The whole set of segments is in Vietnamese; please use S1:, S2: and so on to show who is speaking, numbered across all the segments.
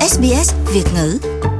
S1: SBS Việt ngữ.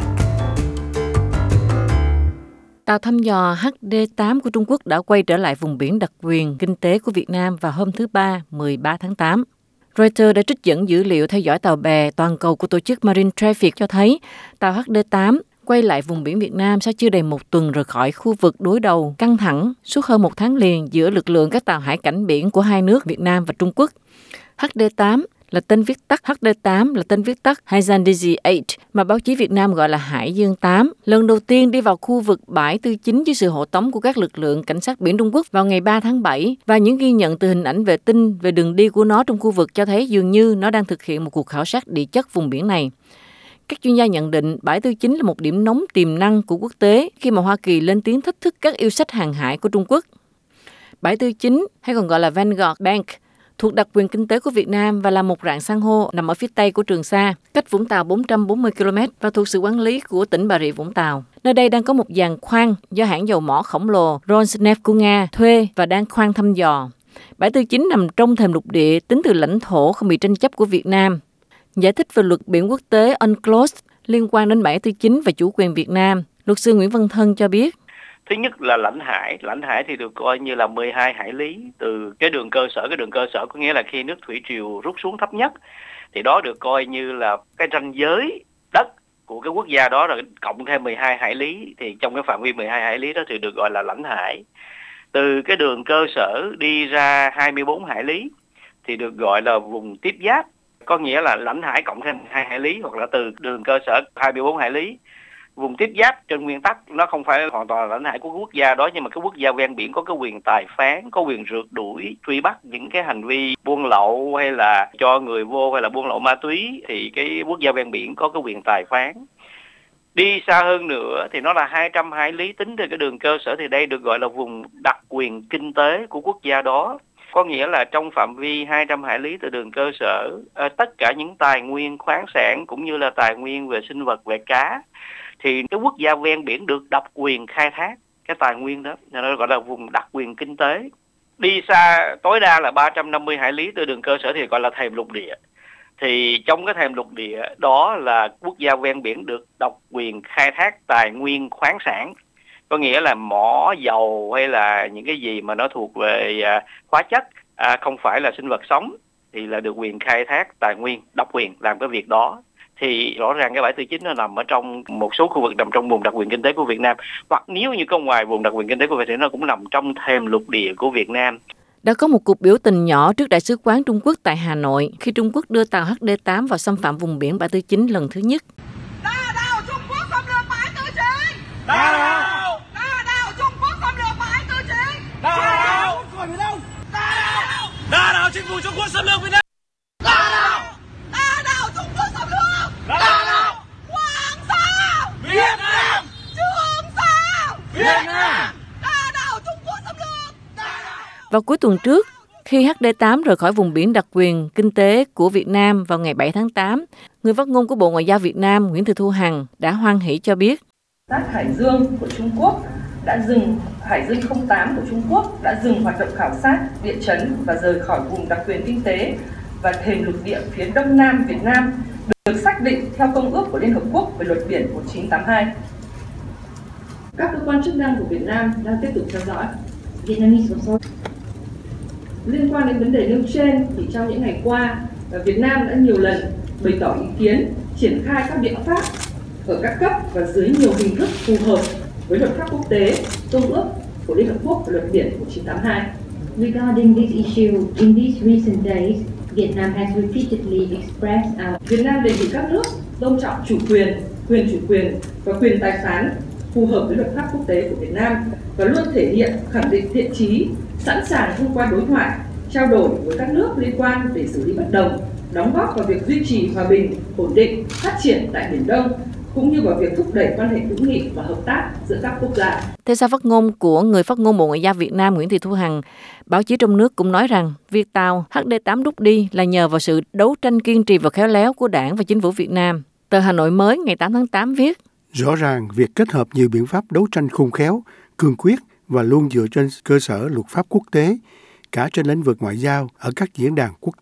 S2: Tàu thăm dò HD-8 của Trung Quốc đã quay trở lại vùng biển đặc quyền kinh tế của Việt Nam vào hôm thứ Ba, 13 tháng 8. Reuters đã trích dẫn dữ liệu theo dõi tàu bè toàn cầu của tổ chức Marine Traffic cho thấy tàu HD-8 quay lại vùng biển Việt Nam sau chưa đầy một tuần rời khỏi khu vực đối đầu căng thẳng suốt hơn một tháng liền giữa lực lượng các tàu hải cảnh biển của hai nước Việt Nam và Trung Quốc. HD-8 là tên viết tắt HD-8 là tên viết tắt Hazandisi-8 mà báo chí Việt Nam gọi là Hải Dương 8, lần đầu tiên đi vào khu vực bãi tư chính dưới sự hộ tống của các lực lượng cảnh sát biển Trung Quốc vào ngày 3 tháng 7 và những ghi nhận từ hình ảnh vệ tinh về đường đi của nó trong khu vực cho thấy dường như nó đang thực hiện một cuộc khảo sát địa chất vùng biển này. Các chuyên gia nhận định bãi tư chính là một điểm nóng tiềm năng của quốc tế khi mà Hoa Kỳ lên tiếng thách thức các yêu sách hàng hải của Trung Quốc. Bãi tư chính hay còn gọi là Vanguard Bank thuộc đặc quyền kinh tế của Việt Nam và là một rạn san hô nằm ở phía tây của Trường Sa, cách Vũng Tàu 440 km và thuộc sự quản lý của tỉnh Bà Rịa Vũng Tàu. Nơi đây đang có một giàn khoan do hãng dầu mỏ khổng lồ Rosneft của Nga thuê và đang khoan thăm dò. Bãi tư chính nằm trong thềm lục địa tính từ lãnh thổ không bị tranh chấp của Việt Nam. Giải thích về luật biển quốc tế UNCLOS liên quan đến bãi tư chính và chủ quyền Việt Nam, luật sư Nguyễn Văn Thân cho biết.
S3: Thứ nhất là lãnh hải thì được coi như là 12 hải lý từ cái đường cơ sở có nghĩa là khi nước thủy triều rút xuống thấp nhất thì đó được coi như là cái ranh giới đất của cái quốc gia đó, rồi cộng thêm 12 hải lý thì trong cái phạm vi 12 hải lý đó thì được gọi là lãnh hải. Từ cái đường cơ sở đi ra 24 hải lý thì được gọi là vùng tiếp giáp, có nghĩa là lãnh hải cộng thêm 2 hải lý, hoặc là từ đường cơ sở 24 hải lý. Vùng tiếp giáp trên nguyên tắc nó không phải hoàn toàn là lãnh hải của quốc gia đó, nhưng mà cái quốc gia ven biển có cái quyền tài phán, có quyền rượt đuổi, truy bắt những cái hành vi buôn lậu hay là cho người vô hay là buôn lậu ma túy, thì cái quốc gia ven biển có cái quyền tài phán. Đi xa hơn nữa thì nó là 200 hải lý tính từ cái đường cơ sở, thì đây được gọi là vùng đặc quyền kinh tế của quốc gia đó. Có nghĩa là trong phạm vi 200 hải lý từ đường cơ sở, tất cả những tài nguyên khoáng sản cũng như là tài nguyên về sinh vật, về cá, thì cái quốc gia ven biển được độc quyền khai thác cái tài nguyên đó, nó gọi là vùng đặc quyền kinh tế. Đi xa tối đa là 350 hải lý từ đường cơ sở thì gọi là thềm lục địa. Thì trong cái thềm lục địa đó là quốc gia ven biển được độc quyền khai thác tài nguyên khoáng sản, có nghĩa là mỏ, dầu hay là những cái gì mà nó thuộc về hóa chất, không phải là sinh vật sống, thì là được quyền khai thác tài nguyên, độc quyền làm cái việc đó. Thì rõ ràng cái bãi tư chính nó nằm ở trong một số khu vực nằm trong vùng đặc quyền kinh tế của Việt Nam, hoặc nếu như có ngoài vùng đặc quyền kinh tế của Việt Nam, nó cũng nằm trong thềm lục địa của Việt Nam.
S2: Đã có một cuộc biểu tình nhỏ trước Đại sứ quán Trung Quốc tại Hà Nội khi Trung Quốc đưa tàu HD-8 vào xâm phạm vùng biển bãi tư chính lần thứ nhất.
S4: Đa đạo Trung Quốc xâm lược bãi tư chính! Đa đạo Trung Quốc xâm lược bãi tư chính! Đa đạo chính phủ Trung Quốc xâm lược Việt Nam!
S2: Vào cuối tuần trước, khi HD-8 rời khỏi vùng biển đặc quyền kinh tế của Việt Nam vào ngày 7 tháng 8, người phát ngôn của Bộ Ngoại giao Việt Nam Nguyễn Thị Thu Hằng đã hoan hỷ cho biết.
S5: Hải Dương của Trung Quốc đã dừng, Hải Dương 08 của Trung Quốc đã dừng hoạt động khảo sát, địa chấn và rời khỏi vùng đặc quyền kinh tế và thềm lục địa phía đông nam Việt Nam được xác định theo Công ước của Liên Hợp Quốc về luật biển 1982. Các cơ quan chức năng của Việt Nam đang tiếp tục theo dõi. Liên quan đến vấn đề nêu trên thì trong những ngày qua, Việt Nam đã nhiều lần bày tỏ ý kiến triển khai các biện pháp ở các cấp và dưới nhiều hình thức phù hợp với luật pháp quốc tế, Công ước của Liên Hợp Quốc và luật biển 1982.
S6: Regarding this issue, in these recent days, Vietnam has repeatedly expressed our...
S5: Việt Nam đề nghị các nước tôn trọng chủ quyền chủ quyền và quyền tài phán phù hợp với luật pháp quốc tế của Việt Nam và luôn thể hiện khẳng định thiện chí, sẵn sàng thông qua đối thoại, trao đổi với các nước liên quan để xử lý bất đồng, đóng góp vào việc duy trì hòa bình, ổn định, phát triển tại Biển Đông, cũng như vào việc thúc đẩy quan hệ hữu nghị và hợp tác giữa các quốc gia.
S2: Theo sau phát ngôn của người phát ngôn Bộ Ngoại giao Việt Nam Nguyễn Thị Thu Hằng, báo chí trong nước cũng nói rằng việc tàu HD-8 rút đi là nhờ vào sự đấu tranh kiên trì và khéo léo của Đảng và Chính phủ Việt Nam. Tờ Hà Nội Mới ngày 8 tháng 8 viết:
S7: Rõ ràng việc kết hợp nhiều biện pháp đấu tranh khôn khéo, cương quyết và luôn dựa trên cơ sở luật pháp quốc tế, cả trên lĩnh vực ngoại giao ở các diễn đàn quốc tế,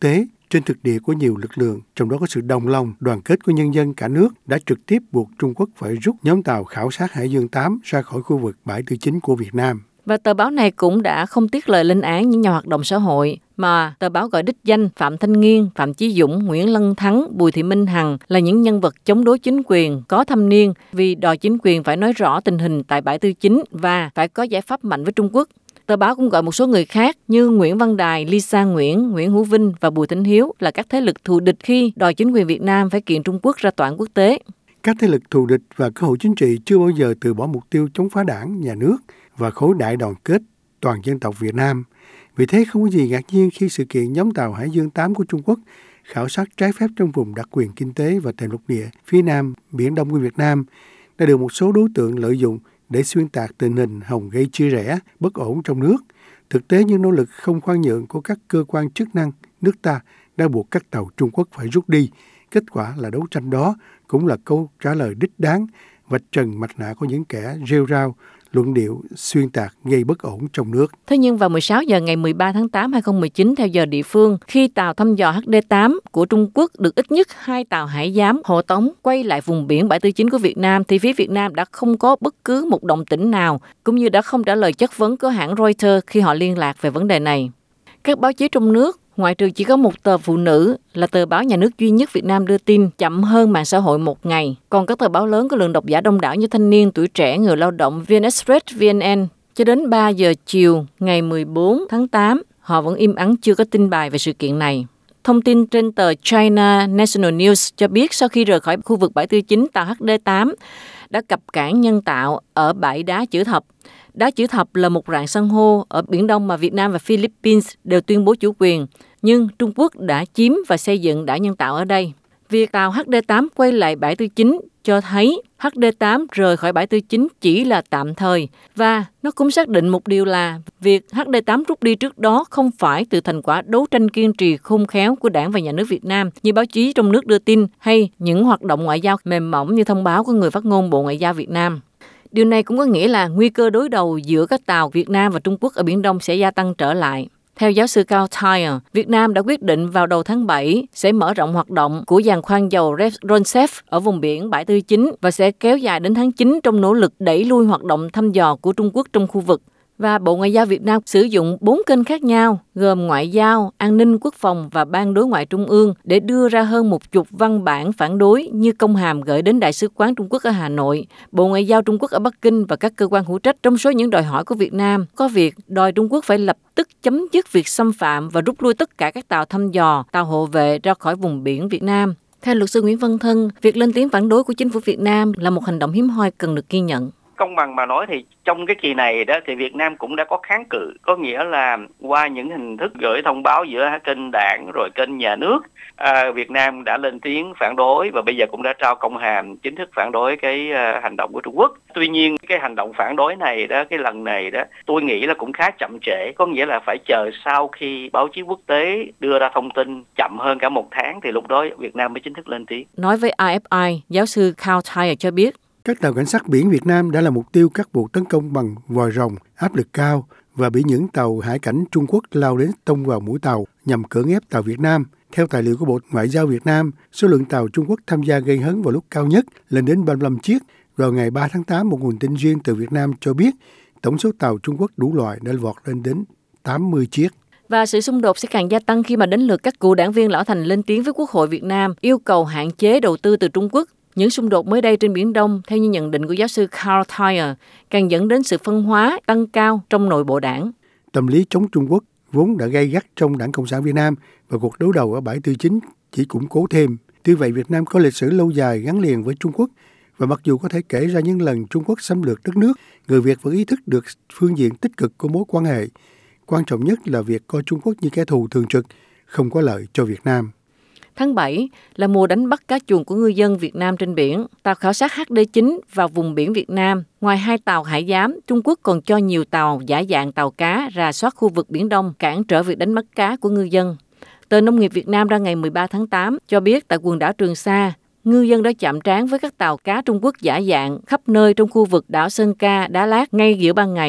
S7: trên thực địa của nhiều lực lượng, trong đó có sự đồng lòng, đoàn kết của nhân dân cả nước đã trực tiếp buộc Trung Quốc phải rút nhóm tàu khảo sát Hải Dương 8 ra khỏi khu vực bãi tư chính của Việt Nam.
S2: Và tờ báo này cũng đã không tiếc lời lên án những nhà hoạt động xã hội mà tờ báo gọi đích danh Phạm Thanh Nghiên, Phạm Chí Dũng, Nguyễn Lân Thắng, Bùi Thị Minh Hằng là những nhân vật chống đối chính quyền có thâm niên vì đòi chính quyền phải nói rõ tình hình tại bãi tư chính và phải có giải pháp mạnh với Trung Quốc. Tờ báo cũng gọi một số người khác như Nguyễn Văn Đài, Lisa Nguyễn, Nguyễn Hữu Vinh và Bùi Thanh Hiếu là các thế lực thù địch khi đòi chính quyền Việt Nam phải kiện Trung Quốc ra tòa án quốc tế.
S7: Các thế lực thù địch và cơ hội chính trị chưa bao giờ từ bỏ mục tiêu chống phá đảng, nhà nước và khối đại đoàn kết toàn dân tộc Việt Nam. Vì thế không có gì ngạc nhiên khi sự kiện nhóm tàu Hải Dương 8 của Trung Quốc khảo sát trái phép trong vùng đặc quyền kinh tế và thềm lục địa phía Nam, Biển Đông của Việt Nam đã được một số đối tượng lợi dụng để xuyên tạc tình hình hòng gây chia rẽ, bất ổn trong nước. Thực tế, những nỗ lực không khoan nhượng của các cơ quan chức năng nước ta đã buộc các tàu Trung Quốc phải rút đi. Kết quả là đấu tranh đó cũng là câu trả lời đích đáng, vạch trần mặt nạ của những kẻ rêu rao, luận điệu xuyên tạc gây bất ổn trong nước.
S2: Thế nhưng vào 16 giờ ngày 13 tháng 8 2019 theo giờ địa phương, khi tàu thăm dò HD8 của Trung Quốc được ít nhất 2 tàu hải giám hộ tống quay lại vùng biển bãi tư chính của Việt Nam, thì phía Việt Nam đã không có bất cứ một động tĩnh nào, cũng như đã không trả lời chất vấn của hãng Reuters khi họ liên lạc về vấn đề này. Các báo chí trong nước, ngoại trừ chỉ có một tờ Phụ Nữ là tờ báo nhà nước duy nhất Việt Nam đưa tin chậm hơn mạng xã hội một ngày. Còn các tờ báo lớn có lượng độc giả đông đảo như Thanh Niên, Tuổi Trẻ, Người Lao động, VN Express, VNN, cho đến 3 giờ chiều ngày 14 tháng 8, họ vẫn im ắng chưa có tin bài về sự kiện này. Thông tin trên tờ China National News cho biết sau khi rời khỏi khu vực bãi tư chính, tàu HD8 đã cập cảng nhân tạo ở bãi đá chữ thập. Đá chữ thập là một rạn san hô ở Biển Đông mà Việt Nam và Philippines đều tuyên bố chủ quyền, nhưng Trung Quốc đã chiếm và xây dựng đá nhân tạo ở đây. Việc tàu HD8 quay lại bãi tư chính cho thấy HD8 rời khỏi bãi tư chính chỉ là tạm thời, và nó cũng xác định một điều là việc HD8 rút đi trước đó không phải từ thành quả đấu tranh kiên trì khôn khéo của Đảng và Nhà nước Việt Nam như báo chí trong nước đưa tin, hay những hoạt động ngoại giao mềm mỏng như thông báo của người phát ngôn Bộ Ngoại giao Việt Nam. Điều này cũng có nghĩa là nguy cơ đối đầu giữa các tàu Việt Nam và Trung Quốc ở Biển Đông sẽ gia tăng trở lại. Theo giáo sư Cao Thayer, Việt Nam đã quyết định vào đầu tháng 7 sẽ mở rộng hoạt động của giàn khoan dầu Ronsef ở vùng biển bãi tư chính và sẽ kéo dài đến tháng 9 trong nỗ lực đẩy lui hoạt động thăm dò của Trung Quốc trong khu vực. Và Bộ Ngoại giao Việt Nam sử dụng 4 kênh khác nhau, gồm Ngoại giao, An ninh, Quốc phòng và Ban Đối ngoại Trung ương để đưa ra hơn 10 văn bản phản đối như công hàm gửi đến Đại sứ quán Trung Quốc ở Hà Nội, Bộ Ngoại giao Trung Quốc ở Bắc Kinh và các cơ quan hữu trách. Trong số những đòi hỏi của Việt Nam, có việc đòi Trung Quốc phải lập tức chấm dứt việc xâm phạm và rút lui tất cả các tàu thăm dò, tàu hộ vệ ra khỏi vùng biển Việt Nam. Theo luật sư Nguyễn Văn Thân, việc lên tiếng phản đối của chính phủ Việt Nam là một hành động hiếm hoi cần được ghi nhận.
S3: Công bằng mà nói thì trong cái kỳ này đó thì Việt Nam cũng đã có kháng cự, có nghĩa là qua những hình thức gửi thông báo giữa kênh đảng rồi kênh nhà nước, Việt Nam đã lên tiếng phản đối và bây giờ cũng đã trao công hàm chính thức phản đối cái hành động của Trung Quốc. Tuy nhiên cái hành động phản đối này đó, cái lần này đó, tôi nghĩ là cũng khá chậm trễ, có nghĩa là phải chờ sau khi báo chí quốc tế đưa ra thông tin chậm hơn cả 1 tháng thì lúc đó Việt Nam mới chính thức lên tiếng.
S2: Nói với AFI, giáo sư Cao Thayer cho biết,
S7: các tàu cảnh sát biển Việt Nam đã là mục tiêu các vụ tấn công bằng vòi rồng, áp lực cao và bị những tàu hải cảnh Trung Quốc lao đến tông vào mũi tàu nhằm cưỡng ép tàu Việt Nam. Theo tài liệu của Bộ Ngoại giao Việt Nam, số lượng tàu Trung Quốc tham gia gây hấn vào lúc cao nhất lên đến 35 chiếc. Vào ngày 3 tháng 8, một nguồn tin riêng từ Việt Nam cho biết tổng số tàu Trung Quốc đủ loại đã vọt lên đến 80 chiếc.
S2: Và sự xung đột sẽ càng gia tăng khi mà đến lượt các cựu đảng viên Lão Thành lên tiếng với Quốc hội Việt Nam yêu cầu hạn chế đầu tư từ Trung Quốc. Những xung đột mới đây trên Biển Đông, theo như nhận định của giáo sư Cao Thayer, càng dẫn đến sự phân hóa tăng cao trong nội bộ đảng.
S7: Tâm lý chống Trung Quốc vốn đã gay gắt trong Đảng Cộng sản Việt Nam và cuộc đối đầu ở bãi tư chính chỉ củng cố thêm. Tuy vậy, Việt Nam có lịch sử lâu dài gắn liền với Trung Quốc và mặc dù có thể kể ra những lần Trung Quốc xâm lược đất nước, người Việt vẫn ý thức được phương diện tích cực của mối quan hệ. Quan trọng nhất là việc coi Trung Quốc như kẻ thù thường trực, không có lợi cho Việt Nam.
S2: Tháng 7 là mùa đánh bắt cá chuồn của ngư dân Việt Nam trên biển. Tàu khảo sát HD9 vào vùng biển Việt Nam. Ngoài 2 tàu hải giám, Trung Quốc còn cho nhiều tàu giả dạng tàu cá rà soát khu vực Biển Đông, cản trở việc đánh bắt cá của ngư dân. Tờ Nông nghiệp Việt Nam ra ngày 13 tháng 8 cho biết tại quần đảo Trường Sa, ngư dân đã chạm trán với các tàu cá Trung Quốc giả dạng khắp nơi trong khu vực đảo Sơn Ca, Đá Lát ngay giữa ban ngày.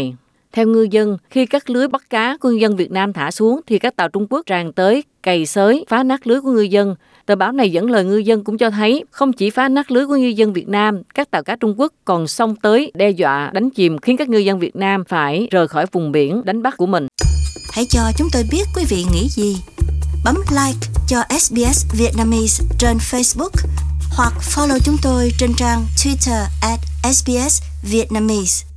S2: Theo ngư dân, khi các lưới bắt cá của ngư dân Việt Nam thả xuống thì các tàu Trung Quốc tràn tới cày xới, phá nát lưới của ngư dân. Tờ báo này dẫn lời ngư dân cũng cho thấy không chỉ phá nát lưới của ngư dân Việt Nam, các tàu cá Trung Quốc còn xông tới đe dọa đánh chìm, khiến các ngư dân Việt Nam phải rời khỏi vùng biển đánh bắt của mình.
S1: Hãy cho chúng tôi biết quý vị nghĩ gì. Bấm like cho SBS Vietnamese trên Facebook hoặc follow chúng tôi trên trang Twitter @SBS Vietnamese.